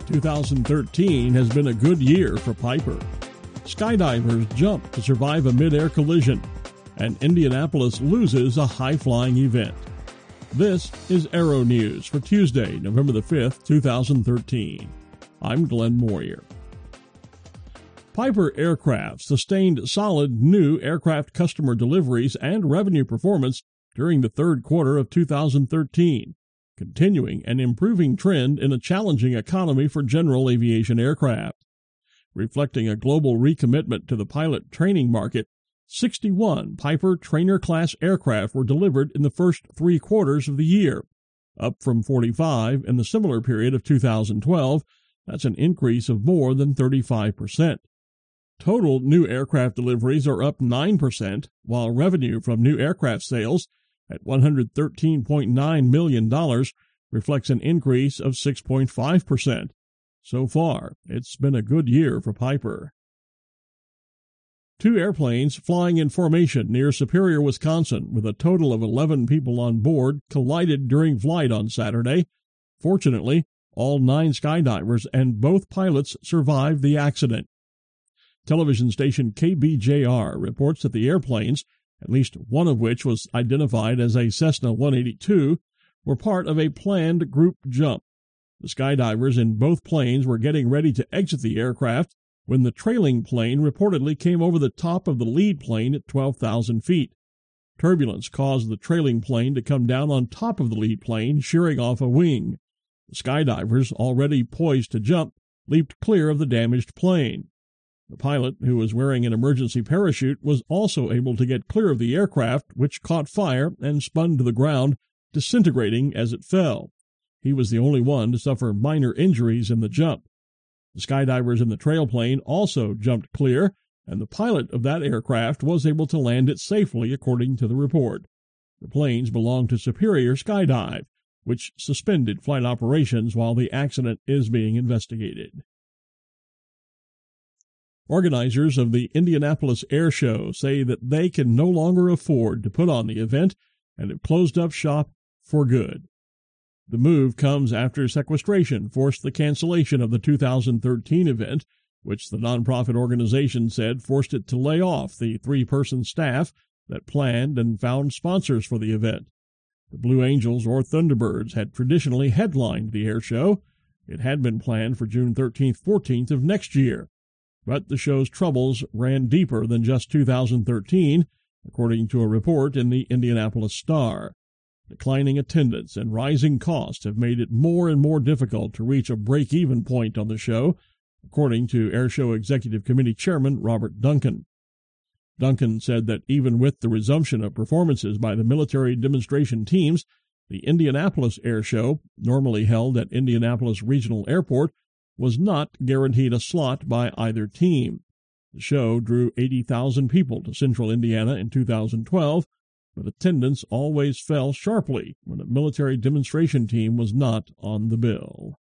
2013 has been a good year for Piper. Skydivers jump to survive a mid-air collision, and Indianapolis loses a high-flying event. This is Aero News for Tuesday, November the 5th, 2013. I'm Glenn Moyer. Piper Aircraft sustained solid new aircraft customer deliveries and revenue performance during the third quarter of 2013, continuing an improving trend in a challenging economy for general aviation aircraft. Reflecting a global recommitment to the pilot training market, 61 Piper trainer-class aircraft were delivered in the first three quarters of the year, up from 45 in the similar period of 2012. That's an increase of more than 35%. Total new aircraft deliveries are up 9%, while revenue from new aircraft sales at $113.9 million reflects an increase of 6.5%. So far, it's been a good year for Piper. Two airplanes flying in formation near Superior, Wisconsin, with a total of 11 people on board, collided during flight on Saturday. Fortunately, all 9 skydivers and both pilots survived the accident. Television station KBJR reports that the airplanes, at least one of which was identified as a Cessna 182, were part of a planned group jump. The skydivers in both planes were getting ready to exit the aircraft when the trailing plane reportedly came over the top of the lead plane at 12,000 feet. Turbulence caused the trailing plane to come down on top of the lead plane, shearing off a wing. The skydivers, already poised to jump, leaped clear of the damaged plane. The pilot, who was wearing an emergency parachute, was also able to get clear of the aircraft, which caught fire and spun to the ground, disintegrating as it fell. He was the only one to suffer minor injuries in the jump. The skydivers in the trailplane also jumped clear, and the pilot of that aircraft was able to land it safely, according to the report. The planes belong to Superior Skydive, which suspended flight operations while the accident is being investigated. Organizers of the Indianapolis Air Show say that they can no longer afford to put on the event and have closed up shop for good. The move comes after sequestration forced the cancellation of the 2013 event, which the nonprofit organization said forced it to lay off the 3-person staff that planned and found sponsors for the event. The Blue Angels or Thunderbirds had traditionally headlined the air show. It had been planned for June 13th-14th of next year. But the show's troubles ran deeper than just 2013, according to a report in the Indianapolis Star. Declining attendance and rising costs have made it more and more difficult to reach a break-even point on the show, according to Air Show Executive Committee Chairman Robert Duncan. Duncan said that even with the resumption of performances by the military demonstration teams, the Indianapolis Air Show, normally held at Indianapolis Regional Airport, was not guaranteed a slot by either team. The show drew 80,000 people to central Indiana in 2012, but attendance always fell sharply when a military demonstration team was not on the bill.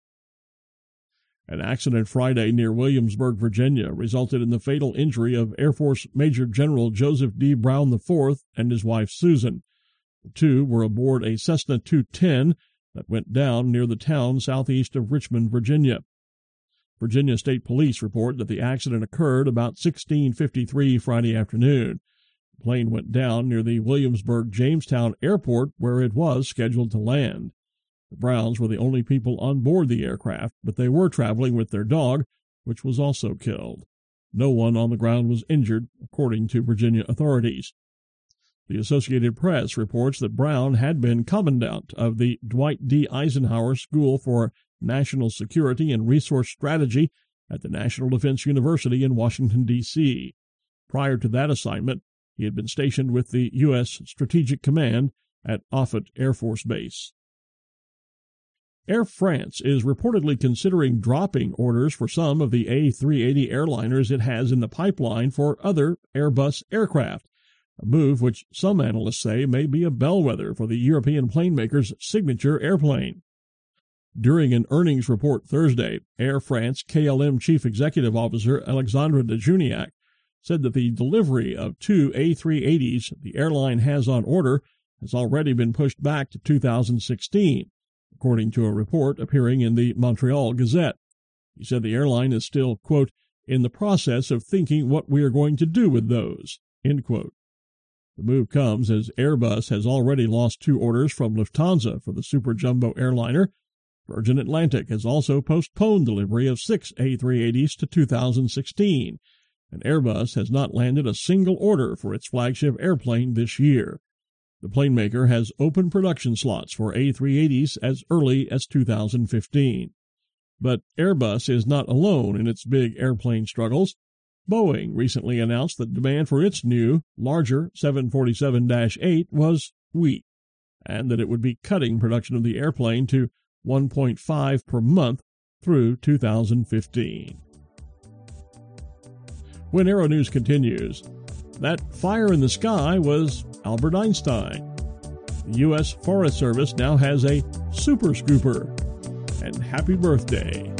An accident Friday near Williamsburg, Virginia, resulted in the fatal injury of Air Force Major General Joseph D. Brown IV and his wife Susan. The two were aboard a Cessna 210 that went down near the town southeast of Richmond, Virginia. Virginia State Police report that the accident occurred about 16:53 Friday afternoon. The plane went down near the Williamsburg-Jamestown Airport, where it was scheduled to land. The Browns were the only people on board the aircraft, but they were traveling with their dog, which was also killed. No one on the ground was injured, according to Virginia authorities. The Associated Press reports that Brown had been commandant of the Dwight D. Eisenhower School for National Security and Resource Strategy at the National Defense University in Washington, D.C. Prior to that assignment, he had been stationed with the U.S. Strategic Command at Offutt Air Force Base. Air France is reportedly considering dropping orders for some of the A380 airliners it has in the pipeline for other Airbus aircraft, a move which some analysts say may be a bellwether for the European planemaker's signature airplane. During an earnings report Thursday, Air France KLM Chief Executive Officer Alexandre de Juniac said that the delivery of 2 A380s the airline has on order has already been pushed back to 2016. according to a report appearing in the Montreal Gazette. He said the airline is still, quote, in the process of thinking what we are going to do with those, end quote. The move comes as Airbus has already lost 2 orders from Lufthansa for the super jumbo airliner. Virgin Atlantic has also postponed delivery of 6 A380s to 2016, and Airbus has not landed a single order for its flagship airplane this year. The plane maker has open production slots for A380s as early as 2015. But Airbus is not alone in its big airplane struggles. Boeing recently announced that demand for its new, larger 747-8 was weak, and that it would be cutting production of the airplane to 1.5 per month through 2015. When Aero News continues, that fire in the sky was Albert Einstein. The U.S. Forest Service now has a Super Scooper. And happy birthday.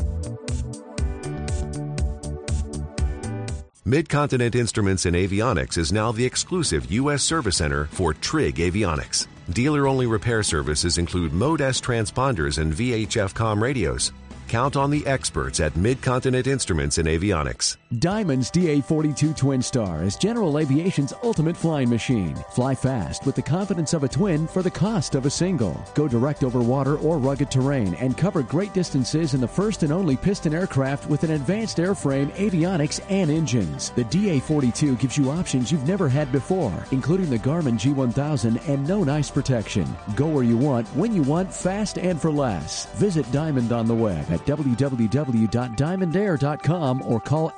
Mid-Continent Instruments and Avionics is now the exclusive U.S. service center for Trig Avionics. Dealer-only repair services include Mode S transponders and VHF comm radios. Count on the experts at Mid-Continent Instruments and Avionics. Diamond's DA-42 Twin Star is General Aviation's ultimate flying machine. Fly fast with the confidence of a twin for the cost of a single. Go direct over water or rugged terrain and cover great distances in the first and only piston aircraft with an advanced airframe, avionics, and engines. The DA-42 gives you options you've never had before, including the Garmin G1000 and no ice protection. Go where you want, when you want, fast and for less. Visit Diamond on the web at www.diamondair.com or call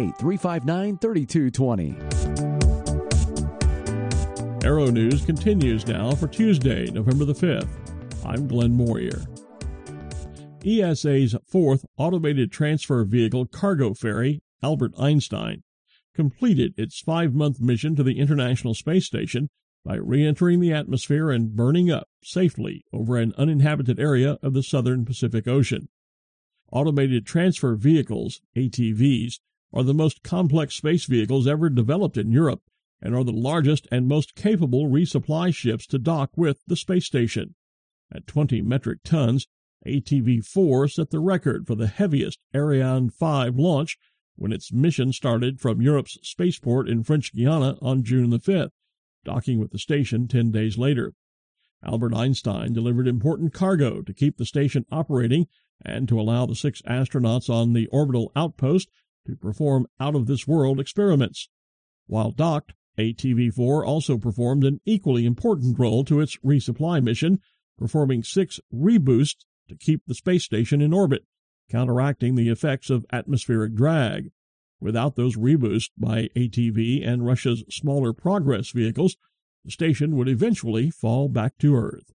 888-359-3220. Aero News continues now for Tuesday, November the 5th. I'm Glenn Moyer. ESA's 4th Automated Transfer Vehicle cargo ferry, Albert Einstein, completed its 5-month mission to the International Space Station by re-entering the atmosphere and burning up safely over an uninhabited area of the southern Pacific Ocean. Automated Transfer Vehicles, ATVs, are the most complex space vehicles ever developed in Europe and are the largest and most capable resupply ships to dock with the space station. At 20 metric tons, ATV-4 set the record for the heaviest Ariane 5 launch when its mission started from Europe's spaceport in French Guiana on June the 5th, docking with the station 10 days later. Albert Einstein delivered important cargo to keep the station operating and to allow the 6 astronauts on the orbital outpost to perform out-of-this-world experiments. While docked, ATV-4 also performed an equally important role to its resupply mission, performing 6 reboosts to keep the space station in orbit, counteracting the effects of atmospheric drag. Without those reboosts by ATV and Russia's smaller Progress vehicles, the station would eventually fall back to Earth.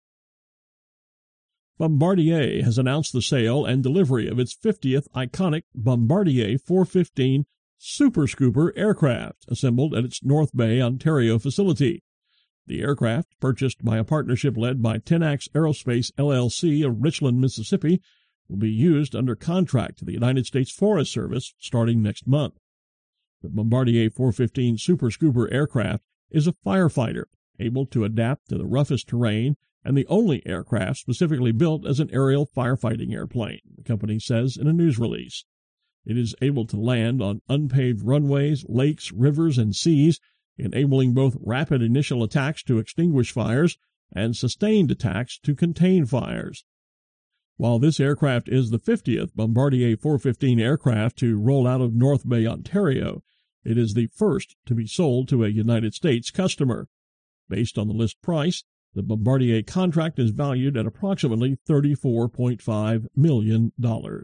Bombardier has announced the sale and delivery of its 50th iconic Bombardier 415 Super Scooper aircraft, assembled at its North Bay, Ontario facility. The aircraft, purchased by a partnership led by Tenax Aerospace LLC of Richland, Mississippi, will be used under contract to the United States Forest Service starting next month. The Bombardier 415 Super Scooper aircraft is a firefighter, able to adapt to the roughest terrain, and the only aircraft specifically built as an aerial firefighting airplane, the company says in a news release. It is able to land on unpaved runways, lakes, rivers, and seas, enabling both rapid initial attacks to extinguish fires and sustained attacks to contain fires. While this aircraft is the 50th Bombardier 415 aircraft to roll out of North Bay, Ontario, it is the first to be sold to a United States customer. Based on the list price, the Bombardier contract is valued at approximately $34.5 million.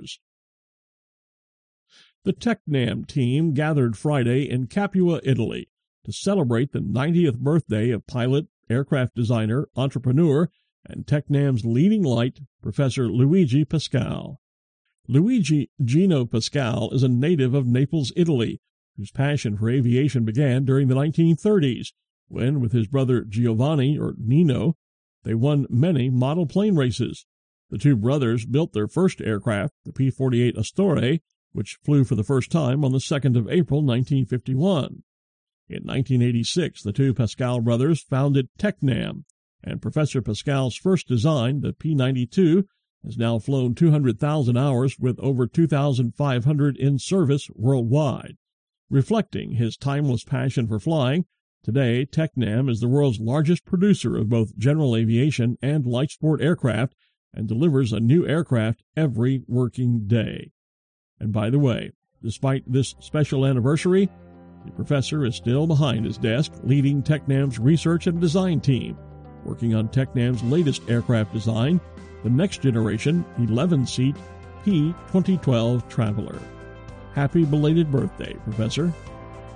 The Tecnam team gathered Friday in Capua, Italy, to celebrate the 90th birthday of pilot, aircraft designer, entrepreneur, and Tecnam's leading light, Professor Luigi Pascal. Luigi Gino Pascal is a native of Naples, Italy, whose passion for aviation began during the 1930s, when, with his brother Giovanni, or Nino, they won many model plane races. The two brothers built their first aircraft, the P-48 Astore, which flew for the first time on the 2nd of April, 1951. In 1986, the two Pascal brothers founded Tecnam, and Professor Pascal's first design, the P-92, has now flown 200,000 hours with over 2,500 in service worldwide. Reflecting his timeless passion for flying, today Tecnam is the world's largest producer of both general aviation and light sport aircraft and delivers a new aircraft every working day. And by the way, despite this special anniversary, the professor is still behind his desk leading Tecnam's research and design team, working on Tecnam's latest aircraft design, the next generation 11-seat P-2012 Traveler. Happy belated birthday, Professor.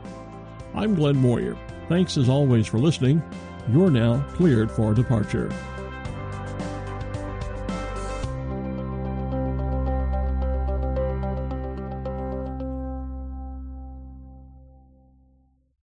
I'm Glenn Moyer. Thanks as always for listening. You're now cleared for departure.